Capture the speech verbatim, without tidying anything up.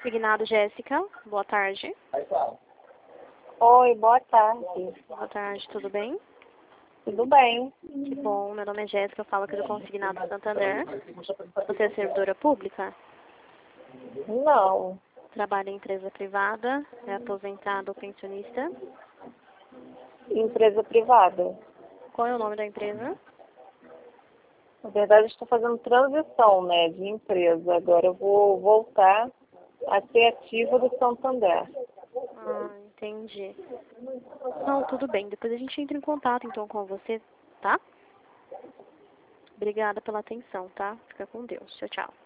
Consignado, Jéssica. Boa tarde. Oi, boa tarde. Boa tarde, tudo bem? Tudo bem? Que bom, meu nome é Jéssica, eu falo aqui do Consignado Santander. Você é servidora pública? Não. Trabalha em empresa privada? É aposentado ou pensionista? Empresa privada. Qual é o nome da empresa? Na verdade, estou fazendo transição, né, de empresa. Agora eu vou voltar a ser ativa do Santander. Ah, entendi. Não, tudo bem. Depois a gente entra em contato, então, com você, tá? Obrigada pela atenção, tá? Fica com Deus. Tchau, tchau.